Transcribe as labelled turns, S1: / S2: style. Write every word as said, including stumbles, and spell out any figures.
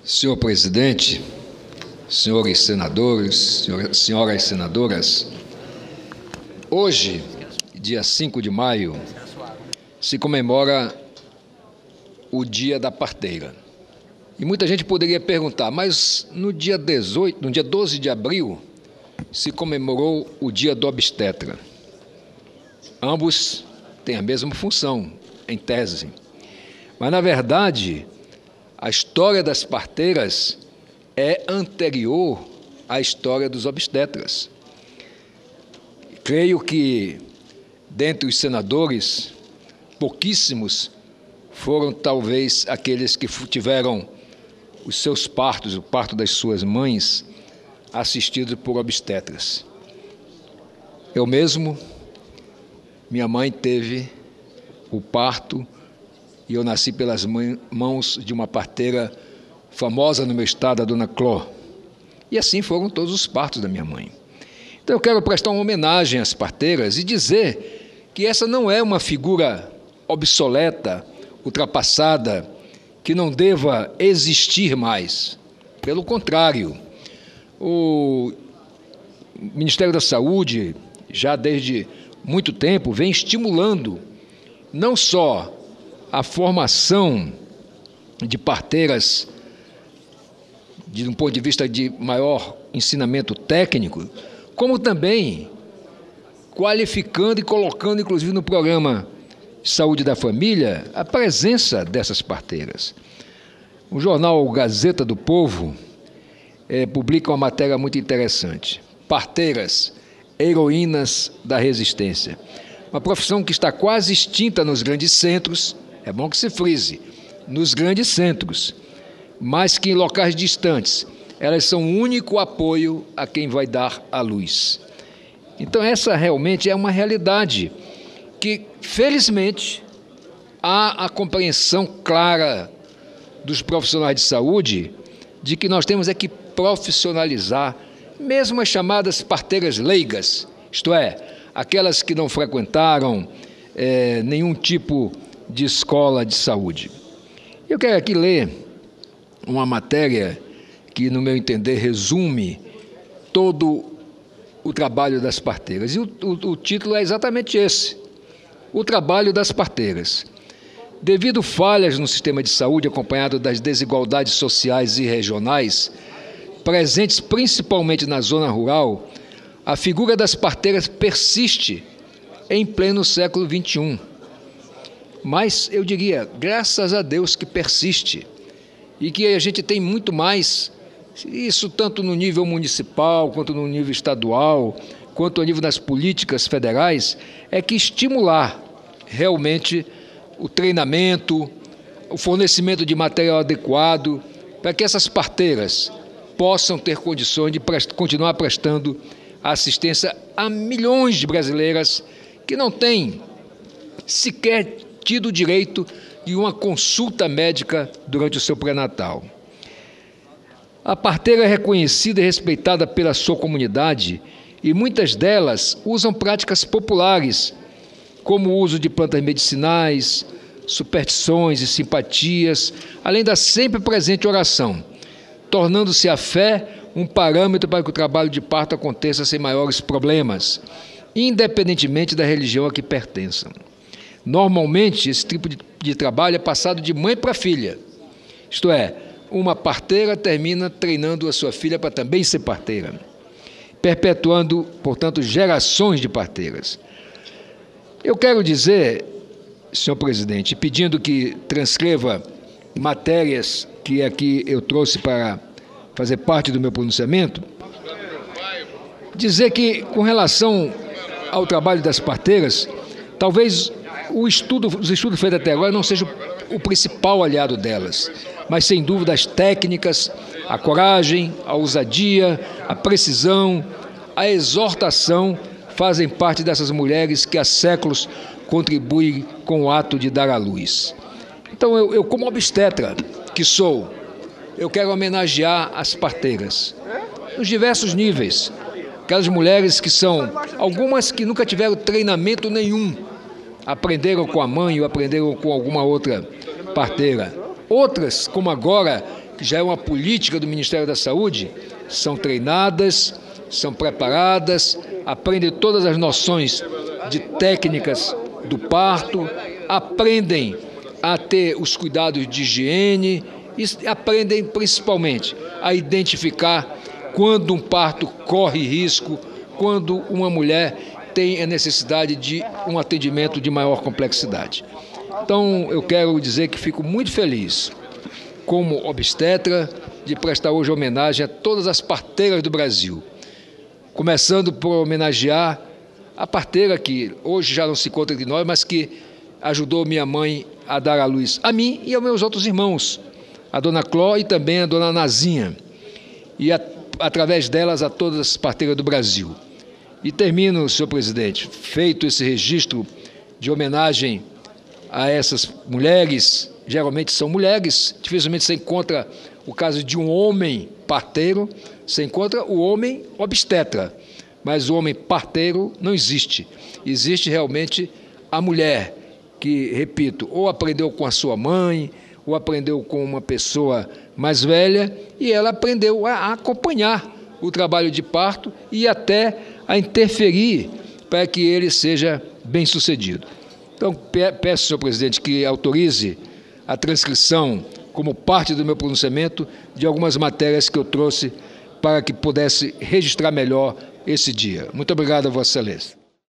S1: Senhor presidente, senhores senadores, senhoras senadoras, hoje, dia cinco de maio, se comemora o Dia da Parteira. E muita gente poderia perguntar, mas no dia dezoito, no dia doze de abril, se comemorou o Dia do Obstetra. Ambos têm a mesma função, em tese. Mas, na verdade, a história das parteiras é anterior à história dos obstetras. Creio que, dentre os senadores, pouquíssimos foram, talvez, aqueles que tiveram os seus partos, o parto das suas mães, assistidos por obstetras. Eu mesmo, minha mãe teve o parto e eu nasci pelas mãos de uma parteira famosa no meu estado, a dona Cló. E assim foram todos os partos da minha mãe. Então eu quero prestar uma homenagem às parteiras e dizer que essa não é uma figura obsoleta, ultrapassada, que não deva existir mais. Pelo contrário, o Ministério da Saúde, já desde muito tempo, vem estimulando não só a formação de parteiras de um ponto de vista de maior ensinamento técnico, como também qualificando e colocando, inclusive, no programa de saúde da família, a presença dessas parteiras. O jornal Gazeta do Povo é, publica uma matéria muito interessante. Parteiras, heroínas da resistência. Uma profissão que está quase extinta nos grandes centros, é bom que se frise, nos grandes centros, mas que em locais distantes, elas são o único apoio a quem vai dar à luz. Então essa realmente é uma realidade que, felizmente, há a compreensão clara dos profissionais de saúde de que nós temos é que profissionalizar mesmo as chamadas parteiras leigas, isto é, aquelas que não frequentaram é, nenhum tipo de escola de saúde. Eu quero aqui ler uma matéria que, no meu entender, resume todo o trabalho das parteiras. E o, o, o título é exatamente esse: o trabalho das parteiras. Devido falhas no sistema de saúde, acompanhado das desigualdades sociais e regionais, presentes principalmente na zona rural, a figura das parteiras persiste em pleno século vinte e um. Mas, eu diria, graças a Deus que persiste, e que a gente tem muito mais, isso tanto no nível municipal, quanto no nível estadual, quanto a nível das políticas federais, é que estimular realmente o treinamento, o fornecimento de material adequado, para que essas parteiras possam ter condições de prest- continuar prestando assistência a milhões de brasileiras que não têm sequer tido o direito de uma consulta médica durante o seu pré-natal. A parteira é reconhecida e respeitada pela sua comunidade e muitas delas usam práticas populares, como o uso de plantas medicinais, superstições e simpatias, além da sempre presente oração, tornando-se a fé um parâmetro para que o trabalho de parto aconteça sem maiores problemas, independentemente da religião a que pertençam. Normalmente, esse tipo de, de trabalho é passado de mãe para filha, isto é, uma parteira termina treinando a sua filha para também ser parteira, perpetuando, portanto, gerações de parteiras. Eu quero dizer, senhor presidente, pedindo que transcreva matérias que aqui eu trouxe para fazer parte do meu pronunciamento, dizer que, com relação ao trabalho das parteiras, talvez o estudo, os estudos feitos até agora não sejam o principal aliado delas, mas, sem dúvida, as técnicas, a coragem, a ousadia, a precisão, a exortação fazem parte dessas mulheres que há séculos contribuem com o ato de dar à luz. Então, eu, eu como obstetra que sou, eu quero homenagear as parteiras, nos diversos níveis, aquelas mulheres que são, algumas que nunca tiveram treinamento nenhum, aprenderam com a mãe ou aprenderam com alguma outra parteira. Outras, como agora, que já é uma política do Ministério da Saúde, são treinadas, são preparadas, aprendem todas as noções de técnicas do parto, aprendem a ter os cuidados de higiene e aprendem principalmente a identificar quando um parto corre risco, quando uma mulher tem a necessidade de um atendimento de maior complexidade. Então, eu quero dizer que fico muito feliz, como obstetra, de prestar hoje homenagem a todas as parteiras do Brasil, começando por homenagear a parteira que hoje já não se encontra entre nós, mas que ajudou minha mãe a dar à luz a mim e aos meus outros irmãos, a dona Cló e também a dona Nazinha, e a, através delas a todas as parteiras do Brasil. E termino, senhor presidente, feito esse registro de homenagem a essas mulheres, geralmente são mulheres, dificilmente você encontra o caso de um homem parteiro, você encontra o homem obstetra, mas o homem parteiro não existe. Existe realmente a mulher que, repito, ou aprendeu com a sua mãe, ou aprendeu com uma pessoa mais velha, e ela aprendeu a acompanhar o trabalho de parto e até a interferir para que ele seja bem sucedido. Então, peço, senhor presidente, que autorize a transcrição, como parte do meu pronunciamento, de algumas matérias que eu trouxe para que pudesse registrar melhor esse dia. Muito obrigado a Vossa Excelência.